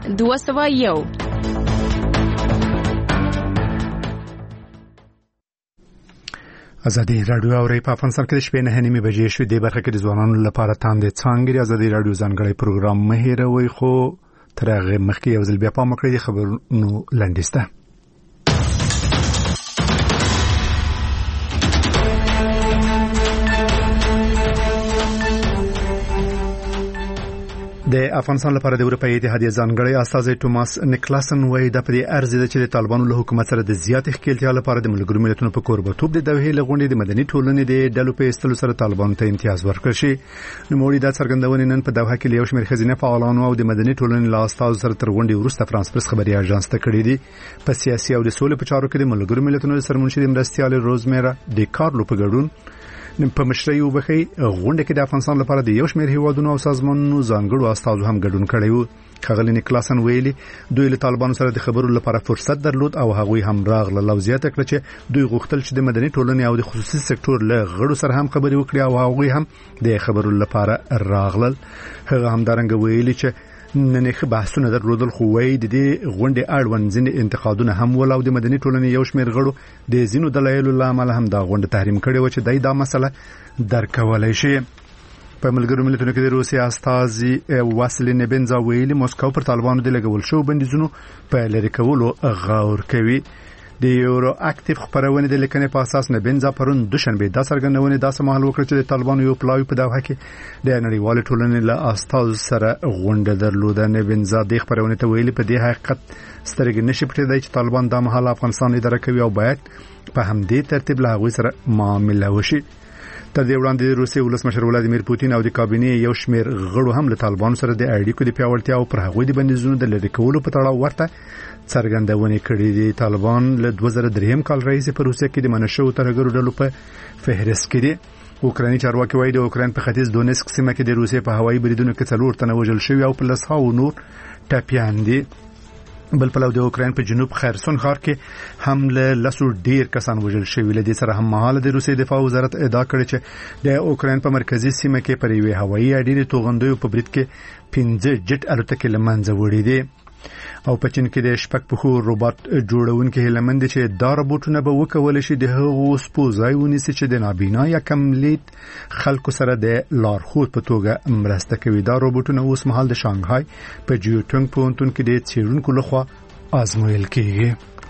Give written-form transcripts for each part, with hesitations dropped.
201. ازادي رادیو اوري په افغانستان کې د شپې 9:30 بجې شوې د برخه کې د ځوانانو لپاره تاندې څانګې ازادي رادیو ځانګړی پروګرام مهیروي خو تر هغه مخکې یو ځل بیا پام وکړئ د خبرونو لنډیسته. د افغانستان لپاره د اروپאי اتحادیه ځانګړی استازی توماس نیکلاسن وایي د پدې ارزي چې د طالبانو له حکومت سره د زیات ښکېلتیا لپاره د ملګرو ملتونو په کوربتوب د دوحې لغونډې د مدني ټولنې د ډلو په استلو سره طالبانو ته امتیاز ورکړ شي. نو موري د څرګندونې نن په دوحه کې یو شمېر خزینه فعالانو او د مدني ټولنې له استازو سره تر غونډې وروسته فرانس پرس خبري اژانس ته کړې دي. په سیاسي او د سولې په چارو کې د ملګرو ملتونو سرمنشي د مرستيال روزمیرا د کارلو په ګډون په مشرۍ وبخي غونډه کې د افغانستان لپاره د یو شمېر هیوادونو او سازمانونو ځانګړو استازو هم ګډون کړی وو. خغلی نیکلاسن ویلي دوی له طالبانو سره د خبرو لپاره فرصت درلود او هغوی هم راغله لوزیات کړ چې دوی غوښتل چې د مدني ټولنې او د خصوصي سکتور له غړو سره هم خبري وکړي او هغوی هم د خبرو لپاره راغلل. هغه هم دارنګ ویلي چې نن ښه بحثونه درلودل خو وایي د دې غونډې اړوند ځینې انتقادونه هم ول او د مدني ټولنې یو شمېر غړو د ځینو دلایلو له امله هم دا غونډه تحریم کړې و چې دای دا مسله درک کولای شي. په ملګرو ملتونو کې د روسي استازي واسیلی نیبنزا ویلي موسکو پر طالبانو د لګول شو بندیزونو په لری کولو غور کوي. د یورو اکټیو خبرونه د لیکنې په اساس نیبنزا پرون دوشنبه د څرګندونې داسې مهال وکړ چې د طالبانو یو پلاوی په دوحه کې د نړیوال ټولنې له استازو سره غونډه درلوده. نیبنزا د خبرونه ته ویلي په دې حقیقت سترګې نشي پټېدای چې طالبان د مهال افغانستان اداره کوي او باید په همدې ترتیب له هغوی سره معامله وشي. تر دې وړاندې روسي ولسمشر ولادیمیر پوتین او د کابینې یو شمېر غړو هم له طالبانو سره د اړیکو د پیاوړتیا او پر هغوی د بندیزونو د لری کولو په تړاو ورته څرګندونې کړې دي. طالبان له 2003 کال راهیسې په روسیه کې د منشو ترهګرو ډلو په فهرست کې دي. اوکراني چارواکي وایي د اوکران په ختیځ دونیسک سیمه کې د روسیې په هوایي بریدونو کې 4 تنه وژل شوي او په لسهاو نور ټپیان دي. بل په لور د اوکران په جنوب خرسون ښار کې هم له لسو ډیر کسان وژل شوي. لدې سره هم مهاله د روسي دفاع وزارت ادعا کړې چې د اوکران په مرکزی سیمه کې پر یوې هوایي اډې د توغندیو په برید کې 15 جټ الوتکې لمنځه وړي دي. او په چین کې د شپږ پښو روبوټ جوړونکي هلمند چې دا روبوټونه به وکول شي د هغو سپوزای ونیسي چې د نابینا یا کملید خلکو سره د لارښود په توګه مرسته کوي. دا روبوټونه اوس مهال د شانګهای په جیوټونګ پوهنتون کې د څېړونکو لخوا آزمویل کېږي.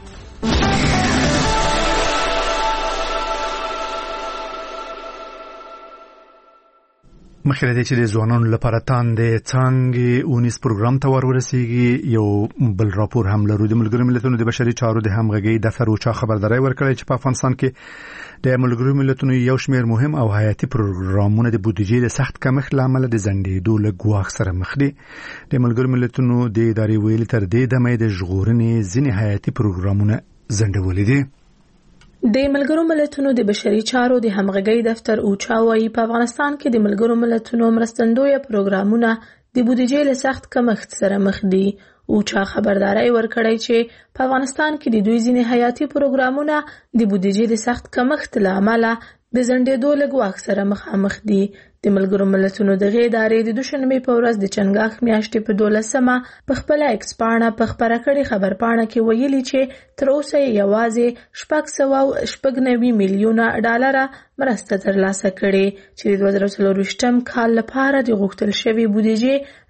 مخکې چې د ځوانانو لپاره تاندې څانګې اونیس پروګرام ته ورسیږي یو بل راپور هم لرو. د ملګرو ملتونو د بشري چارو د همغږي دفتر او چا خبرداري ورکړی چې په افغانستان کې د ملګرو ملتونو یو شمېر مهم او حیاتي پروګرامونه د بودیجې د سخت کمښت لامل د زندېدو له ګواښ سره مخ دي. د ملګرو ملتونو د ادارې ویلي تر دې دمه د ژغورنې ځینې حیاتي پروګرامونه ځنډولي دي. د ملګرو ملتونو د بشري چارو د همغږي دفتر اوچا وايي په افغانستان کې د ملګرو ملتونو مرستندوی پروګرامونه د بودیجې له سخت کمښت سره مخ دي. اوچا خبرداري ورکړی چې په افغانستان کې د دوی ځینې حیاتي پروګرامونه د بودیجې د سخت کمښت له امله د زندېدو له ګواښ سره مخامخ دي. د ملګرو ملتونو دغه ادارې د دوشنبه په ورځ د چنګاښ میاشتې په 12مه په خپل ایکس پاڼه په خبره کړې خبرپاڼه کې ویلي چې تر اوسه یوازې 690 میلیونه ډالر مرسته ترلاسه کړې چې د 2024 کال لپاره د غوښتل شوی بودیجې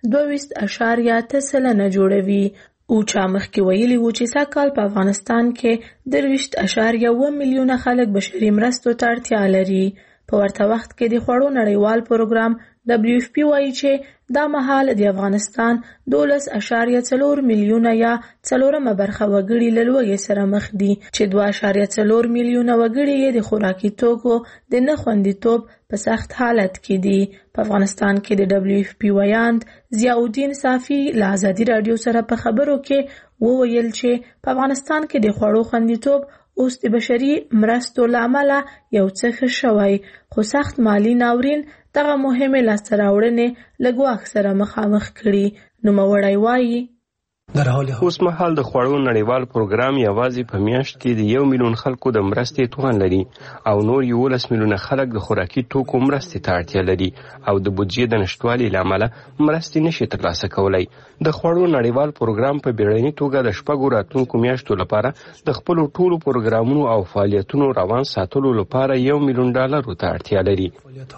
22.3 جوړوي. اوچا مخکې ویلي و چې سږکال په افغانستان کې 23.1 میلیونه خلک بشري مرستو ته اړتیا لري. په ورته وخت کې د خوړو نړیوال پروګرام WFP وایي چې دا مهال د افغانستان 12.4 میلیونه یا 4مه برخه وګړي له لوږې سره مخ دي چې 2.4 میلیونه وګړي د خوراکي توکو د نه خوندیتوب په سخت حالت کې دي. په افغانستان کې د WFP ویاند ضیاءالدین صافی له ازادي رادیو سره په خبرو کې وویل چې په افغانستان کې د خوړو خوندیتوب اوس د بشري مرستو له امله یو څه ښه شوی، خو سخت مالی ناورین دغه مهمې لاسته راوړنې له ګواښ سره مخامخ کړي. نوموړی وایي اوس مهال د خوړو نړیوال پروګرام یوازې په میاشت کې د 1 میلیون خلکو د مرستې توان لري او نور 11 میلیونه خلک د خوراکي توکو مرستې ته اړتیا لري او د بودیجې د نشټوالي له امله مرستې نشي ترلاسه کولی. د خوړو نړیوال پروګرام په بیړني توګه د شپږو راتلونکو میاشتو لپاره د خپلو ټولو پروګرامونو او فعالیتونو روان ساتلو لپاره $1 میلیون ته اړتیا لري.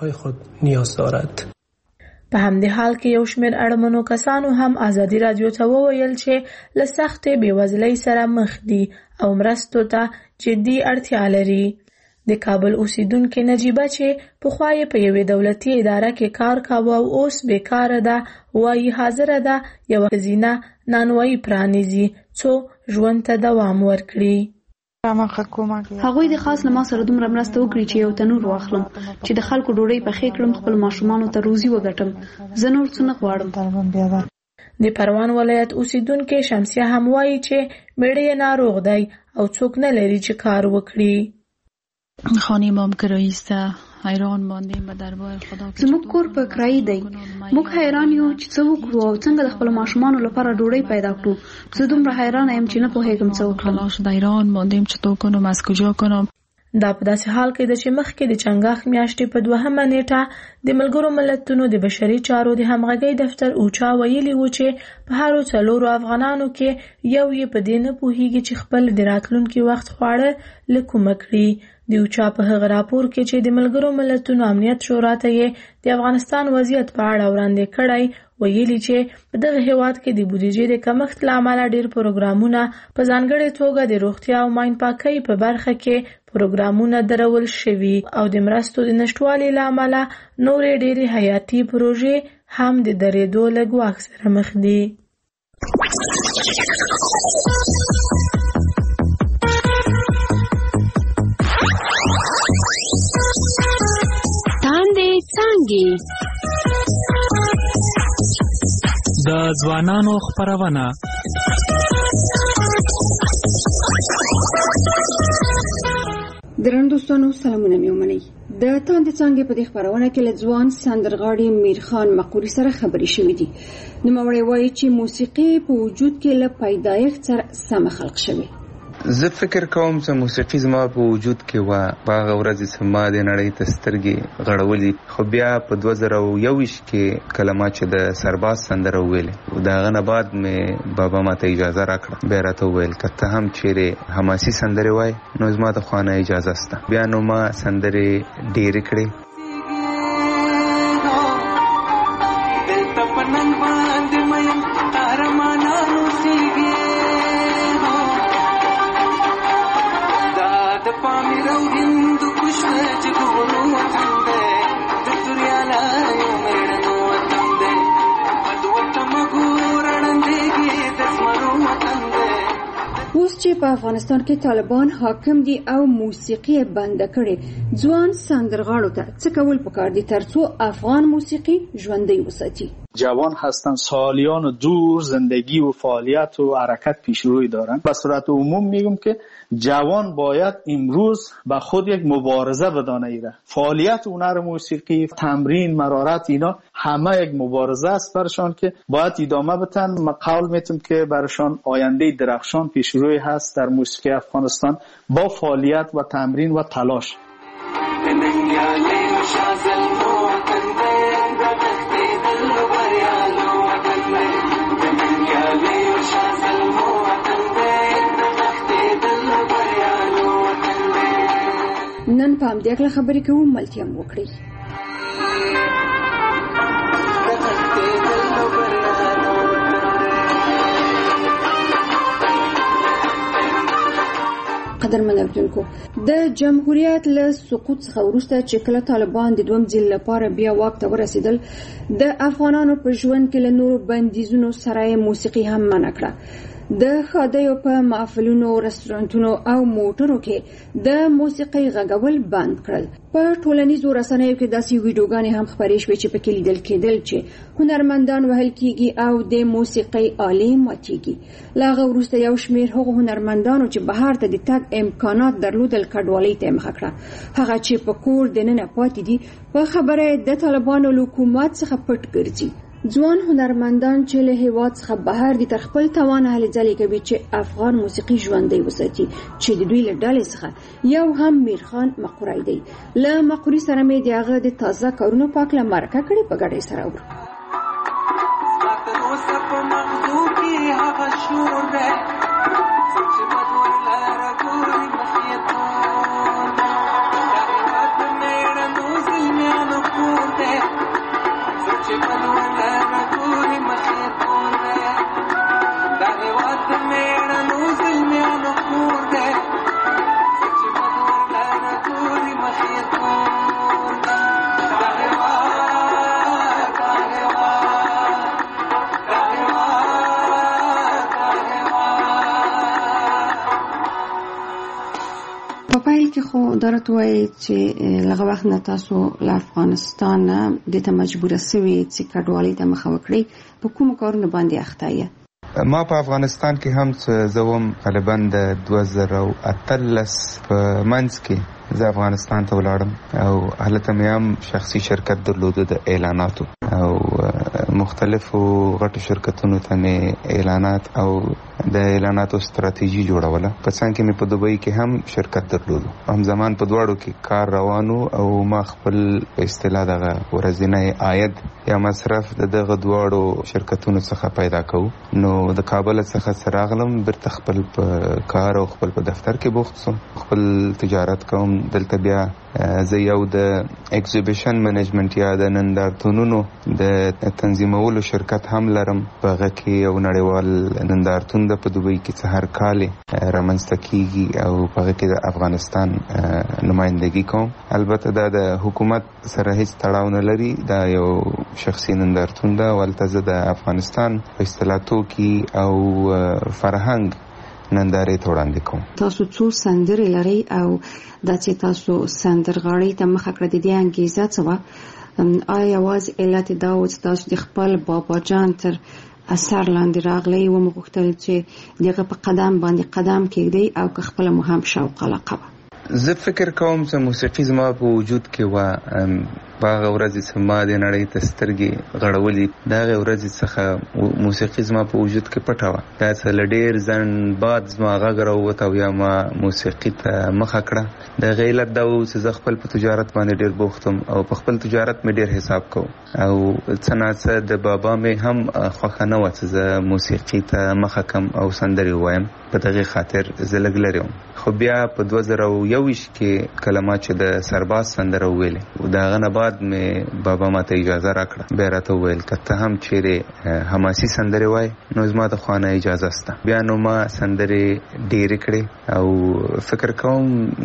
په همدې حال کې یو شمېر اړمنو کسانو هم ازادي راډیو ته وویل چې له سختې بېوزلۍ سره مخ دي او مرستو ته جدي اړتیا لري. د کابل اوسیدونکې نجیبه چې پخوا یې په یوې دولتي اداره کې کار کاوه او اوس بیکاره ده وایي حاضره ده یوه ښځینه نانوایي پرانیزي څو ژوند ته دوام ورکړي. هغوی د خاص له ما سره دومره مرسته وکړي چې یو تنور واخلم چې د خلکو ډوډۍ پخې کړم، خپل ماشومانو ته روزي وګټم. زه نور څه نه غواړم. د پروان ولایت اوسیدونکې شمسیه هم وایي چې میړه یې ناروغ دی او څوک نه لري چې کار وکړي. خانه ما هم کرایي سته، حیران ماندیم به دربار خدا. زموږ کور په کرایي دی. موږ حیران یو چې څه وکړو او څنګه د خپل ماشومانو لپاره ډوډۍ پیدا کړو. زه دومره حیران یم چې نه پوهېږم څه وکړم. حیران ماندیم چطور کنم، از کجا کنم. دا په داسې حال کې ده چې مخکې د چنګاښ میاشتې په 2 نیټه د ملګرو ملتونو د بشري چارو د همغږۍ دفتر اوچا ویلي و چې په هرو 4 افغانانو کې یو یې په دې نه پوهیږي چې خپل د راتلونکي وخت خواړه له کومه کړي. د اوچا په هغه راپور کې چې د ملګرو ملتونو امنیت شورا ته یې د افغانستان وضعیت په اړه وړاندې کړی ویلي چې په دغه هیواد کې د بودیجې د کمښت له امله ډېر پروګرامونه په ځانګړې توګه د روغتیا او ماین پاکۍ په برخه کې پروګرامونه درول شوي او د مرستو د نشټوالي له امله نورې ډېرې حیاتي پروژې هم د درېدو له ګواښ سره مخ دي. د ځوانانو خپرونه درنو دوستانو سلامونه مې ومنئ. د تاندې څانګې په دې خپرونه کې له ځوان سندرغاړي میرخان مقوري سره خبرې شوې دي. نوموړی وایي چې موسیقي په وجود کې له پیدایښت سره سمه خلق شوې. زه فکر کوم چې موسیقي زما په وجود کې و په هغه ورځ چې ما د نړۍ ته سترګې غړولې، خو بیا په 2021 کې کله ما چې د سرباز سندره وویلې د هغه نه بعد مې بابا ماته اجازه راکړه، بیا راته وویل که ته هم چیرې حماسي سندرې وایې نو زما د خوا نه اجازه شته. بیا نو ما سندرې ډېرې کړې. چې په افغانستان کې طالبان حاکم دي او موسیقي بند کړي، ځوان سندرغاړو ته څه کول پکار دي ترڅو افغان موسیقی ژوندۍ وساتي؟ جوان هستن، سالیان دور زندگی و فعالیت و حرکت پیش روی دارن. به صورت عموم میگم که جوان باید امروز به خود یک مبارزه بدانه ایره. فعالیت هنر موسیقی، تمرین، مرارت اینا همه یک مبارزه است برشان که باید ادامه بدن. من قول میتونم که برشان آینده درخشان پیش روی هست در موسیقی افغانستان با فعالیت و تمرین و تلاش. نن په همدې اړه خبرې کوو، ملتیا مو وکړئ. قدرمن اوریدونکو، د جمهوریت له سقوط څخه وروسته چې کله طالبان د دویم ځل لپاره بیا واک ته ورسېدل، د افغانانو په ژوند کې له نورو بندیزونو سره موسیقي هم منع کړه. د ښادیو په محفلونو، رستورانتونو او موټرو کې د موسیقۍ غږول بند کړل. په ټولنیزو رسنیو کې داسې ویډیوګانې هم خپرې شوې چې پکې لیدل کېدل چې هنرمندان وهل کېږي او د موسیقۍ آلې ماتېږي. له هغه وروسته یو شمېر هغو هنرمندانو چې بهر ته د تګ امکانات درلودل کډوالۍ ته یې مخه کړه. هغه چې په کور دننه پاتې دي په خبره د طالبانو له حکومت څخه پټ ګرځي. ځوان هنرمندان چې له هیواد څخه بهر دي تر خپل توان هلې ځلې کوي چې افغان موسیقي ژوندۍ وساتي چې د دوی له ډلې څخه یو هم میرخان مقوري دی. له مقوري سره مې د هغه د تازه کارونو په اړه مرکه کړې، په ګډه سره اورو. خو درته وایي چې لږ وخت نه تاسو له افغانستان د ته مجبوره سوي چې کډوالۍ ته مخه وکړئ، په کوم کارونه باندې اخته یې؟ ما په افغانستان کې هم زوم غالبا د 2018 په منځ کې زه افغانستان ته ولاړم او هلته مې هم شخصي شرکت درلوده د اعلاناتو او مختلفو غټو شرکتونو ته مې اعلانات او د اعلاناتو ستراتیژي جوړوله. په څنګ کې مې په دوبۍ کې هم شرکت درلودو. هم زمان په دواړو کې کار روانو او ما خپل اصطلاح دغه ورځنی عاید یا مصرف دغه دواړو شرکتونو څخه پیدا کوو. نو د کابل څخه راغلم برته خپل په کار او خپل په دفتر کې بوخت سوم، خپل تجارت کوم. دلته بیا زه یو د ایگزیبیشن منیجمنت یا د نندارتونونو د تنظیمولو شرکت هم لرم. په هغه کې یو نړیوال نندارتون د په دوبۍ کې هر کال رامنځته کیږي او په هغه کې د افغانستان نمائندګي کوم. البته دا د حکومت سره هیڅ تړاو نه لري، دا یو شخصي نندارتون ده. ولته زه د افغانستان په اصطلاح توکي او فرهنګ نندارې ته وړاندې کوم. تاسو څو سندرې لرئ او دا چې تاسو سندرغاړي ته مخه کړه د دې انګیزه څه وه؟ آیا یوازې علت دا و چې تاسو د خپل بابا جان تر اثر لاندې راغلی و مو غوښتل چې دغه په قدم باندې قدم کېږدئ او که خپله مو هم شوق علاقه وه؟ زه فکر کوم چې موسیقي زما په وجود کې وه. په هغه ورځې چې ما د نړۍ ته سترګې غړولې، د هغې ورځې څخه موسیقي زما په وجود کې پټه وه. دا څه له ډېر ځنډ بعد زما غږ راووت او یا ما موسیقي ته مخه کړه. د هغې علت دا و چې زه خپل په تجارت باندې ډېر بوخت وم او په خپل تجارت مې ډېر حساب کوم او څه ناڅه د بابا مې هم خوښه نه وه چې زه موسیقي ته مخه کم او سندرې ووایم. په دغې خاطر زه لږ لرې وم. خو بیا په 2021 کې کله ما چې د سرباز سندره وویلې، د هغه نه بعد مې بابا ما ته اجازه راکړه. بیا راته وویل که ته هم چیرې حماسي سندرې وایې نو زما د خوا نه اجازه شته. بیا نو ما سندرې ډېرې کړې او فکر کوم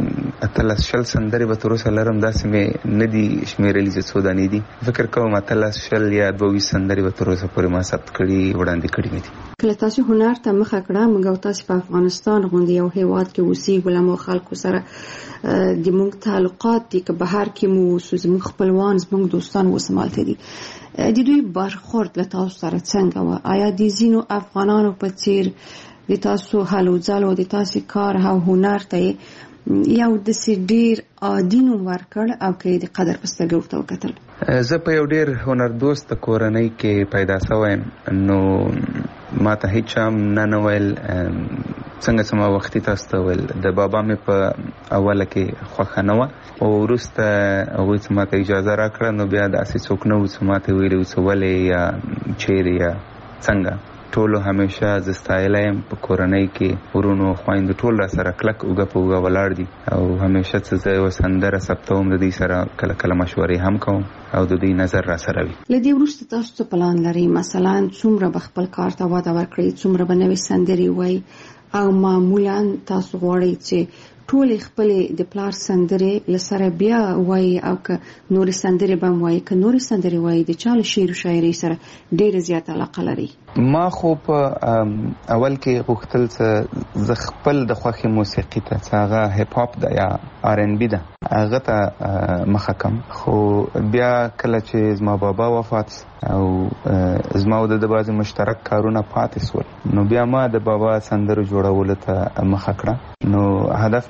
18 سندرې به تر اوسه لرم. داسې مې نه دي شمېرلي چې څو دانې دي. فکر کوم 18 یا 22 سندرې به تر اوسه پورې ما ثبت کړي وړاندې کړي مې دي. کله تاسو هنر ته مخه کړه، موږ او تاسو په افغانستان غوندې یو هیواد کې اوسېږو، له مو خلکو سره د موږ تعلقات دي که بهر کې مو زموږ خپلوان زموږ دوستان اوس همالته دي. د دوی برخورد له تاسو سره څنګه وه؟ آیا د ځینو افغانانو په څېر د تاسو هلو ځلو د تاسو کار او هنر ته یو داسې ډېر عادي نوم ورکړ او که یې د قدر په سترګه ورته وکتل؟ زه په یو ډېر هنردوسته کورنۍ کې پیدا شوی یم، نو ما ته هیڅ هم نه ویل. څنګه چې ما وختي تاسو ته ویل، د بابا مې په اوله کې خوښه نه وه او وروسته هغوی چې ما ته اجازه راکړه نو بیا داسې څوک نه و چې ما ته ویلي و چې ولې یا چیرې یا څنګه. ټولو همیشه زه ستایلی یم. په کورنۍ کې ورونو خویندو ټول را سره کلک اوږه په اوږه ولاړ دي او همیشه چې زه یوه سندره ثبتوم د دوی سره کله کله مشورې هم کوم او د دوی نظر را سره وي. له دې وروسته تاسو څه پلان لرئ؟ مثلا څومره به خپل کار ته وده ورکړئ، څومره به نوې سندرې وایي او معمولا تاسو غواړئ چې ټولې خپلې د پلار سندرې له سره بیا وایي او که نورې سندرې به هم وایي؟ که نورې سندرې وایي د چا له شعر و شاعرۍ سره ډېره زیاته علاقه لرئ؟ ما خو په اول کې غوښتل چې زه خپل د خوښې موسیقي ته چې هغه هیپ هاپ ده یا R&B ده هغه ته مخه کم. خو بیا کله چې زما بابا وفات او زما او د بعضې مشترک کارونه پاتې سول نو بیا ما د بابا سندرو جوړولو ته مخه کړه. نو هدف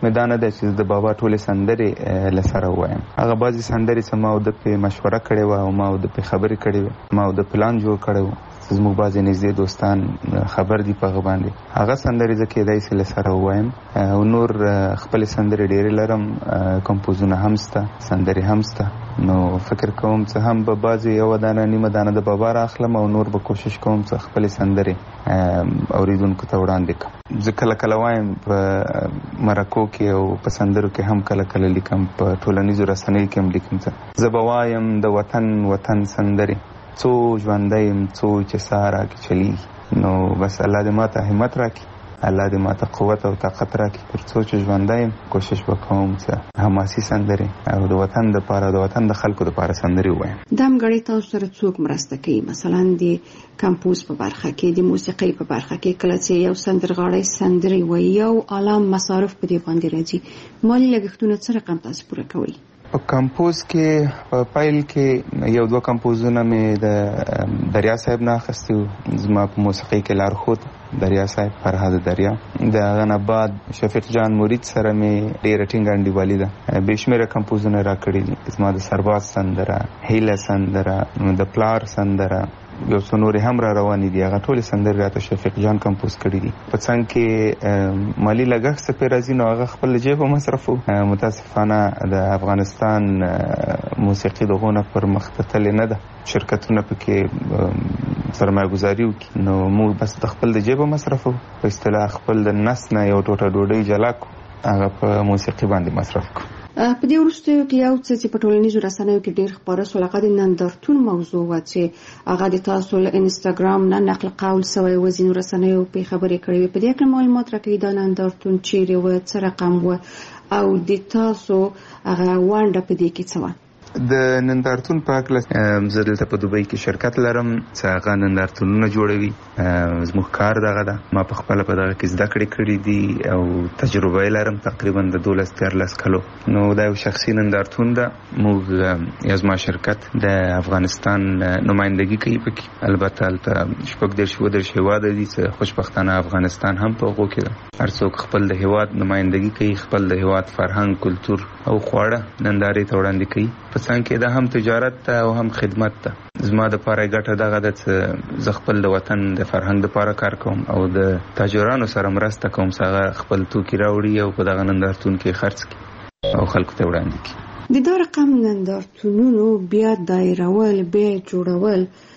مې دا نه ده چې د بابا ټولې سندرې لسره وایم. هغه بعضې سندرې چې ما او د پې مشوره کړې وه او ما او د پې خبرې کړې وې، ما او د پلان جوړ کړی و، زموږ بعضې نږدې دوستان خبر دي په هغه باندې. هغه سندرې زه کېدای سي لسره ووایم. او نور خپلې سندرې ډېرې لرم، کمپوزونه هم شته، سندرې هم شته. نو فکر کوم چې هم به بعضې یوه دانه نیمه دانه د بابا راخلم او نور به کوشش کوم چې خپلې سندرې اوریدونکو ته وړاندې کړم. زه کله کله وایم په مرکو کې او په سندرو کې هم کله کله لیکم، په ټولنیزو رسنیو کې هم لیکم. زه به وایم د وطن سندرې، څو ژوندی یم څو چې ساه راکې چلیږي. نو بس الله دې ما ته همت راکړي، الله دې ما ته قوت او طاقت راکړي، تر څو چې ژوندی یم کوشش به کوم چې حماسي سندرې او د وطن دپاره د وطن د خلکو دپاره سندرې ووایم. دا همغړی تاسو سره څوک مرسته کوي؟ مثلا د کمپوز په برخه کې، د موسیقۍ په برخه کې، کله چې یو سندرغاړی سندرې وایي یو عالم مصارف په دې باندې راځي، مالي لګښتونه څه رقم تاسو پوره کوئ؟ په کمپوز کې په پیل کې یو دوه کمپوزونه مې د دریا صاحب نه اخیستي وو. زما په موسیقۍ کې لارښود دریا صاحب، فرهاد دریا. د هغه نه بعد شفیق جان مرید سره مې ډېره ټینګه انډیوالي ده. بې شمېره کمپوزونه راکړي دي. زما د سرباز سندره، هیله سندره، د پلار سندره، یو څو نورې هم را روانې دي. هغه ټولې سندرې راته شفیق جان کمپوز کړي دي. په څنګ کې مالي لګښت څه پرې راځي نو هغه خپل جیبه مصرفو. متاسفانه د افغانستان موسیقي دغونه پرمخ تللې نه ده، شرکتونه پکې سرمایه ګزاري وکړي، نو موږ بس د خپل د جیبه مصرفو. په اصطلاح خپل د نس نه یو ټوټه ډوډۍ جلا کړو، هغه په موسیقي باندې مصرف کړو. په دې وروستیو کې یو څه چې په ټولنیزو رسنیو کې ډېر خپاره شول، هغه د نندارتون موضوع وه چې هغه د تاسو له انسټاګرام نه نقل قول سوی و، ځینو رسنیو پرې خبرې کړې وې. په دې کې معلومات راکوي دا نندارتون چیرې و، څه رقم و، او د تاسو هغه ونډه په دې کې څه وه؟ د نندارتون په هکله زه دلته په دوبۍ کې شرکت لرم چې هغه نندارتونونه جوړوي. زموږ کار دغه ده. ما په خپله په دغه کې زده کړې کړي دي او تجربه یې لرم تقریبا د 12-13 کلو. نو دا یو شخصي نندارتون ده. موږ یا زما شرکت د افغانستان نمایندګي کوي پکې. البته هلته 14 هېواده دي چې خوشبختانه افغانستان هم په هغو کې ده. هر څوک خپل د هېواد نمایندګي کوي، خپل د هېواد فرهنګ، کلتور او خواړه نندارې ته وړاندې کوي. په څنګ کې دا هم تجارت ته او هم خدمت ته. زما د پاره ګټه دغه ده چې زه خپل د وطن د فرهنګ دپاره کار کوم او د تاجرانو سره مرسته کوم چې هغه خپل توکي راوړي او په دغه نندارتون کې خرڅ کړي او خلکو ته وړاندې کړي. د دا رقم نندارتونونو بیا دایرول، بیا جوړول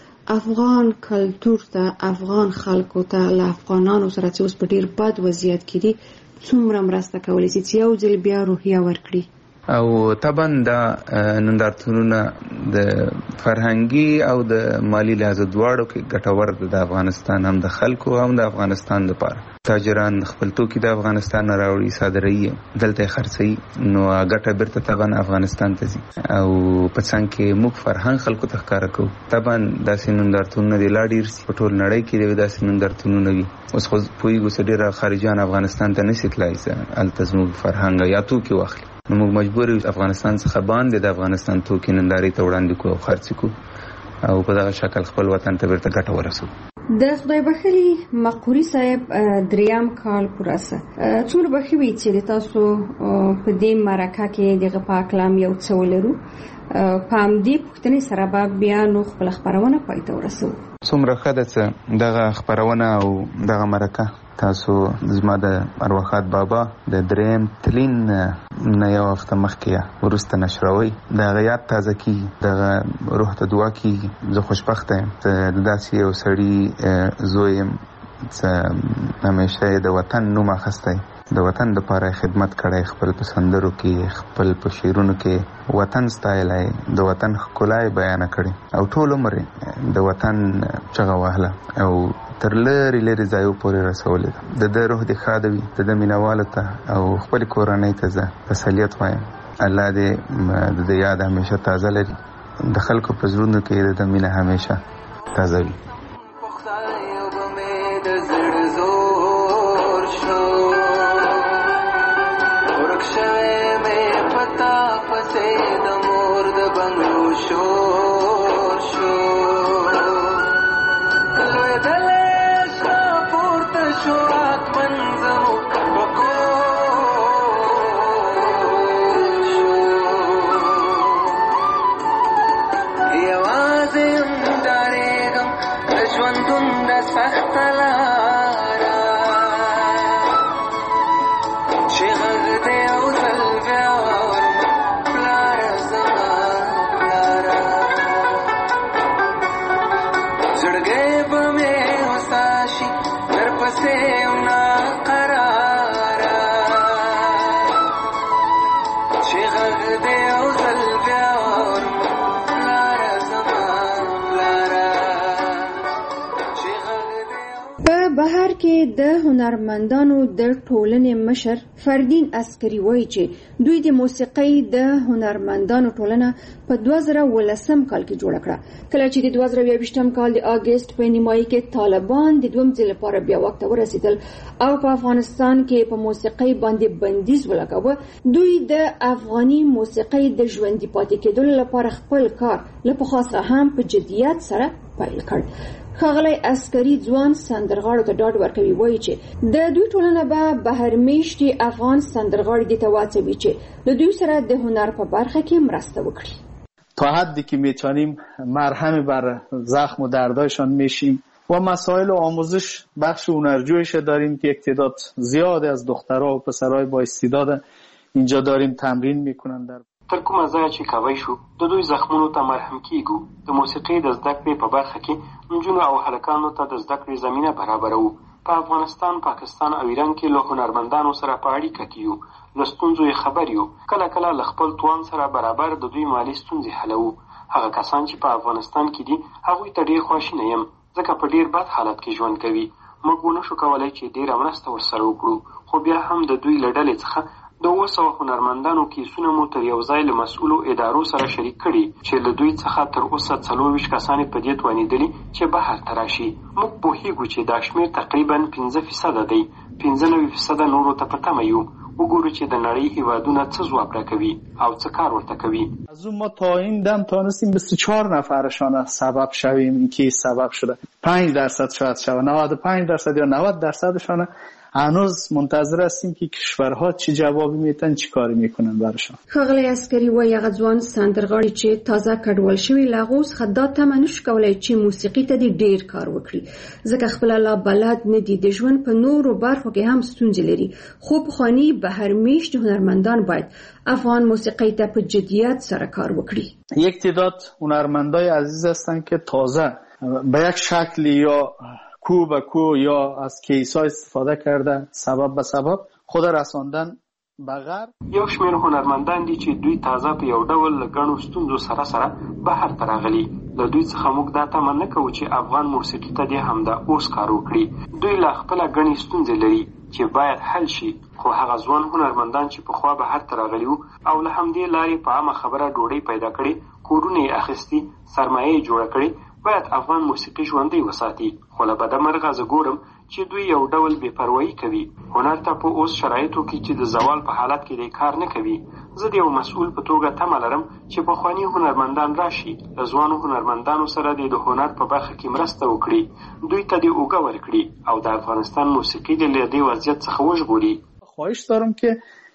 افغان کلتور ته، افغان خلکو ته، له افغانانو سره چې اوس په ډېر بد وضعیت کې دي څومره مرسته کولی شي چې یو ځل بیا روحیه ورکړي؟ او طبعا دا نندارتونونه د فرهنګي او د مالی لحاظ دواړو کې ګټور د افغانستان هم د خلکو هم د افغانستان لپاره. تاجران خپل توکي د افغانستان نه راوړي، صادروي، دلته خرڅوي، نو ګټه بیرته طبعا افغانستان ته ځي. او په څنګ کې موږ فرهنګ خلکو ته ښکاره کوو. طبعا داسې نندارتونونه دې لا ډېر سي، په ټول نړۍ کې داسې نندارتونونه وي. اوس خو پوهېږو چې ډېره خارجیان افغانستان ته نشي تللی چې هلته زموږ فرهنګ یا توکي واخلي. نو موږ مجبور یو افغانستان څخه باندې د افغانستان توکي نندارې ته وړاندې کړو او خرڅ کړو او په دغه شکل خپل وطن ته بیرته ګټه ورسوو. د خدای بخښلي مقوري صاحب دریم کال پوره څه څومره به ښه وي چې د تاسو په دې مرکه کې دغه په اکلام یو څه ولرو. په همدې پوښتنې سره به بیا نو خپله خپرونه پای ته ورسوو. څومره ښه ده چې دغه خپرونه او دغه مرکه تاسو زما د ارواښاد بابا د دریم تلین نه یو هفته مخکې وروسته نشروئ. د هغه یاد تازه کېږي، دغه روح ته دعا کېږي. زه خوشبخته یم چې داسې یو سړي زوی یم چې همیشه یې د وطن نوم اخیستی، د وطن دپاره خدمت کړی، خپل په سندرو کې، خپل په شعرونو کې وطن ستایلی، د وطن ښکلا یې بیانه کړې او ټول عمر د وطن چغه وهله او تر لرې لرې ځایو پورې رسولې ده. د ده روح دې ښاده وي، د ده مینهوالو ته او خپلې کورنۍ ته زه تسلیت وایم. الله دې د ده یاد همیشه تازه لري، د خلکو په زړونو کې د ده مینه همیشه تازه وي. بهر کې د هنرمندانو د ټولنې مشر فردین عسکري وایي چې دوی د موسیقۍ د هنرمندانو ټولنه په 2013 کال کې جوړه کړه، کله چې د 2022 کال د اگست په نیمایي کې طالبان د دویم ځل لپاره بیا واک ته ورسېدل او په افغانستان کې په موسیقۍ باندې بندیز ولګاوه. دوی د افغاني موسیقۍ د ژوندي پاتې کېدو لپاره خپل کار له پخوا څخه هم په جدیت سره پیل کړ. ښاغلی عسکري ځوان سندرغاړو ته ډاډ ورکوي، وایي چې د دوی ټولنه به بهرمیشتي افغان سندرغاړي دې ته واچوي چې له دوی سره د هنر په برخه کې مرسته وکړي. تا حدی که میتونیم مرهم بر زخم و دردایشان میشیم و مسائل آموزش بخش هنرجویش داریم که یک تعداد زیادی از دخترها و پسرهای با استعداد اینجا داریم تمرین میکنن. در تر کومه ځایه چې کوی شو د دوی زخمونو ته مرهم کیږو. د موسیقۍ د زده کړې په برخه کې نجونو او هلکانو ته د زده کړې زمینه برابروو. په افغانستان، پاکستان او ایران کې له هنرمندانو سره په اړیکه کې یو، له ستونزو یې خبر یو، کله کله له خپل توان سره برابر د دوی مالي ستونزې حلوو. هغه کسان چې په افغانستان کې دي هغوی ته ډېر خواشینی یم، ځکه په ډېر بد حالت کې ژوند کوي. موږ ونشو کولی چې ډېره مرسته ورسره وکړو، خو بیا هم د دوی له ډلې څخه د 200 هنرمندانو کیسونه مو تر یو ځای له مسؤلو ادارو سره شریک کړي چې له دوی څخه تر اوسه 24 کسان په دې توانېدلي چې بهر ته راشي. موږ پوهیږو چې دا شمېر تقریبا 15% دی. 95% نورو ته په تمه یو. وګورو چې د نړۍ هیوادونه څه ځواب راکوي او څه کار ورته کوي. از اون ما تا این دم تانستیم 24 نفرشان سبب شویم. این که سبب شده 5% شاید شود، 95% یا 90%شان هنوز منتظر هستیم که کشورها چه جوابی میتن، چی کاری میکنن براشون. ښاغلی عسکري وایي هغه ځوان سندرغاړي چې تازه کډوال شوي له هغو څخه دا تمه نشو کولی چې موسیقي ته دې ډېر کار وکړي، ځکه خپله لا بلد نه دي. د ژوند په نورو برخو کې هم ستونزې لري، خو پخواني بهرمیشتي هنرمندان باید افغان موسیقۍ ته په جدیت سره کار وکړي. یک تعداد هنرمندای عزیز هستن که تازه به یک شکلی یا کو به کو یا از کیسا استفاده کرده سبب به سبب خود رساندن به غرب. یو شمېر هنرمندان دي چې دوی تازه په یو ډول له ګڼو ستونزو سره سره بهر ته راغلي. له دوی څخه موږ دا تمه نه کوو چې افغان موسیقي ته دې همدا اوس کار وکړي. دوی له خپله ګڼې ستونزې لري چې باید حل شي، خو هغه ځوان هنرمندان چې پخوا بهر ته راغلي وو او له همدې لارې په عامه خبره ډوډۍ پیدا کړې، کورونه یې اخیستي، سرمایه یې جوړه کړې، باید افغان موسیقي ژوندۍ وساتي. خو له بده مرغه زه ګورم چې دوی یو ډول بې پروایي کوي. هنر ته په اوس شرایطو کې چې د زوال په حالت کې دی کار نه کوي. زه د یو مسؤل په توګه تمه لرم چې پخواني هنرمندان راشي، د ځوانو هنرمندانو سره د هنر په برخه کې مرسته وکړي، دوی ته دې اوږه ورکړي او د افغانستان موسیقي دې له دې وضعیت څخه وژغوري. خواهش دارم که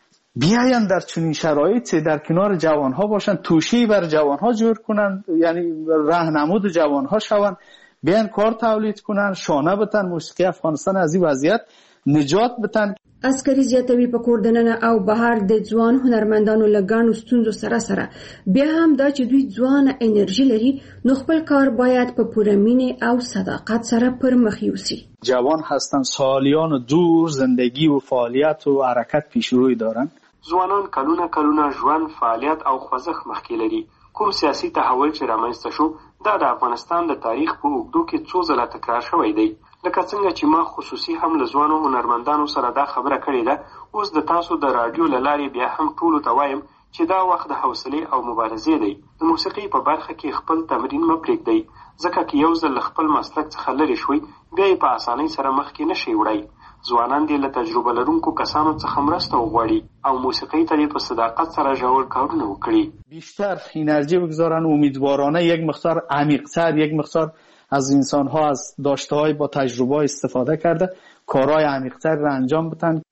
بیاین در چنین شرایطی در کنار جوانها باشن، توشی بر جوانها جور کنن، یعنی راهنمود جوانها شون، بیاین کار تولید کنن، شانه بتن، موسیقی افغانستان از این وضعیت نجات بتن. عسکري زیاتوي په کور دننه او بهر د ځوان هنرمندانو له ګڼو ستونزو سره سره بیا هم دا چې دوی ځوانه انرژي لري، نو خپل کار باید په پوره مینې او صداقت سره پر مخ یوسي. جوان هستن، سالیان دور زندگی و فعالیت و حرکت پیشروی دارن. ځوانان کلونه ژوند، فعالیت او خوځښت مخکې لري. کوم سیاسي تحول چې رامنځته شو دا د افغانستان د تاریخ په اوږدو کې څو ځله تکرار شوی دی. لکه څنګه چې ما خصوصي هم له ځوانو هنرمندانو سره دا خبره کړې ده، اوس د تاسو د راډیو له لارې بیا هم ټولو ته وایم چې دا وخت د حوصلې او مبارزې دی. د موسیقۍ په برخه کې خپل تمرین مه پرېږدئ، ځکه که یو ځل له خپل مسلک څخه لرې شوئ بیا یې په اسانۍ سره مخکې نشئ وړی. ځوانان دې له تجربه لرونکو کسانو څخه مرسته وغواړي او موسیقۍ ته دې په صداقت سره ژور کارونه وکړي. بیشتر انرژی بگذارن، امیدوارانه یک مقدار عمیق‌تر، یک مقدار از انسان‌ها از داشته‌های با تجربه استفاده کرده کارهای عمیق‌تر را انجام بدن.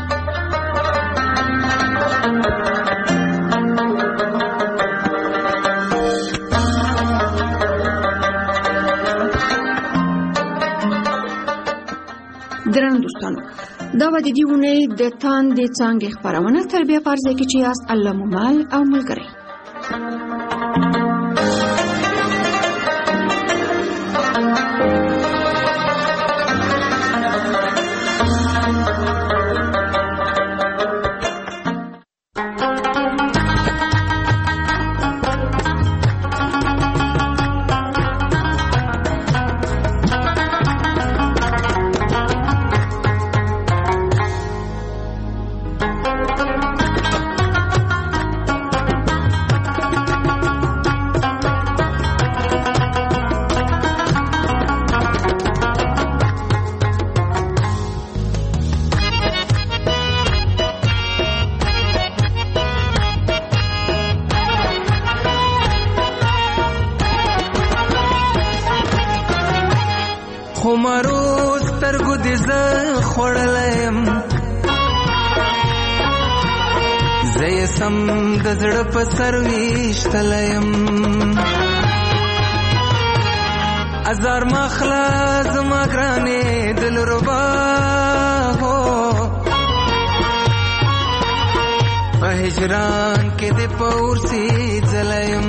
درنو دوستانو، دا به د دې اونۍ د تاندې څانګې خپرونه تر بیا په ځای کې چې یاست الله مو مل او ملګری. دې زه خوړلیم زه یې سم د زړه په سر ویشتلیم ازار مخلا زما ګرانې دلربا هو په هجران کې دې په ورسي ځلیم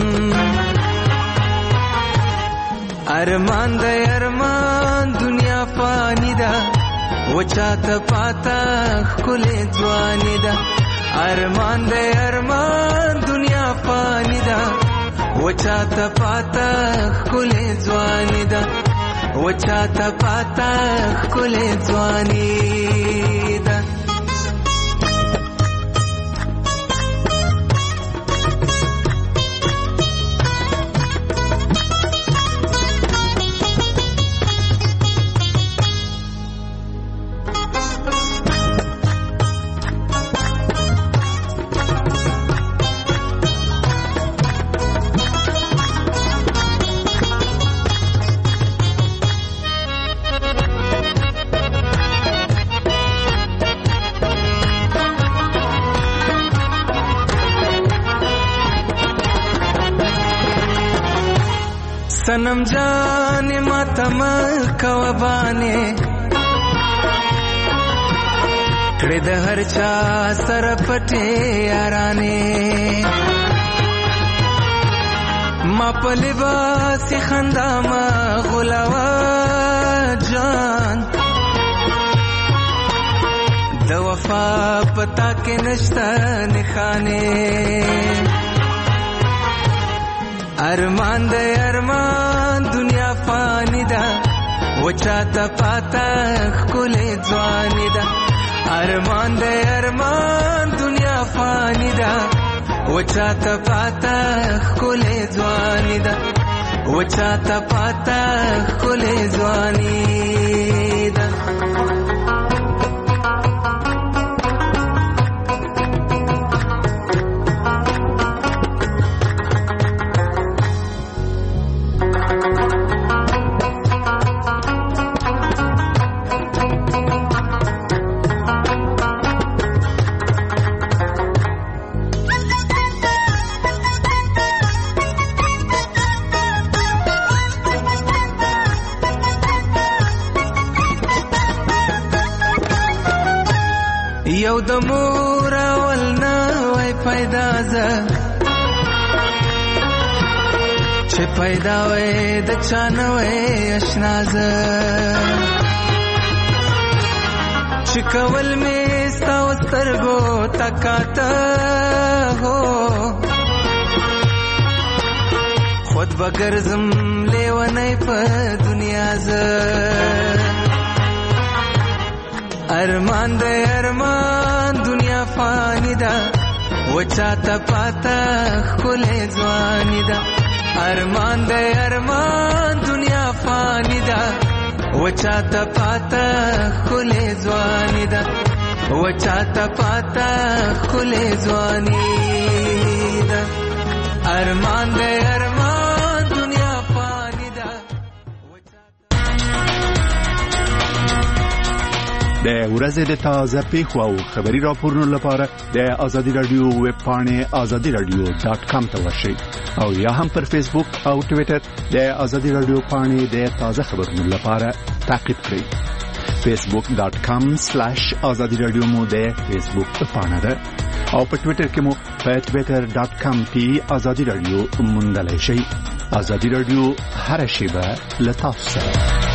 ارمان د ارمان دنیا فانی ده وچاته پاتا ښکلې ځواني ده ارمان د ارمان دنیا فانی ده وچاته پاتا ښکلې ځواني ده وچاته پاتا ښکلې ځواني ده सनम जाने मातम कवबाने कड़े द हर चा सरपटे याराने मा पलिबास खंदा मा गुलावा जान द वफा पता के नश्ता निखाने अरमान दे अरमान दुनिया फानी दा वचाता पाता खुले ज़वानी दा अरमान दे अरमान दुनिया फानी दा वचाता पाता खुले ज़वानी दा वचाता पाता खुले ज़वानी दा یو د مور اول نه وای پیدا زه چې پیدا وای د چا نه وای اشنا زه چې کول مې ستا سترګو تکاته هو خود بګرځم لیونی په دنیا زه अरमान दे अरमान दुनिया फानी दा वचाता पाता खुले ज़वानी दा अरमान दे अरमान दुनिया फानी दा वचाता पाता खुले ज़वानी दा वचाता पाता खुले ज़वानी दा अरमान दे अरमान दुनिया फानी दा د ورځې د تازه پیښو او خبري راپورونو لپاره د آزادي رادیو ویب پاڼې azadiradio.com ته ورشئ او یا هم پر فیسبوک او ټوئیټر د آزادي رادیو پاڼې د تازه خبرونو لپاره تعقیب کړئ facebook.com/azadiradio مو د فیسبوک پاڼه ده او په ټوئیټر کې مو په twitter.com/azadiradio موندلای شئ. آزادي رادیو هر شیبه لتاسو سره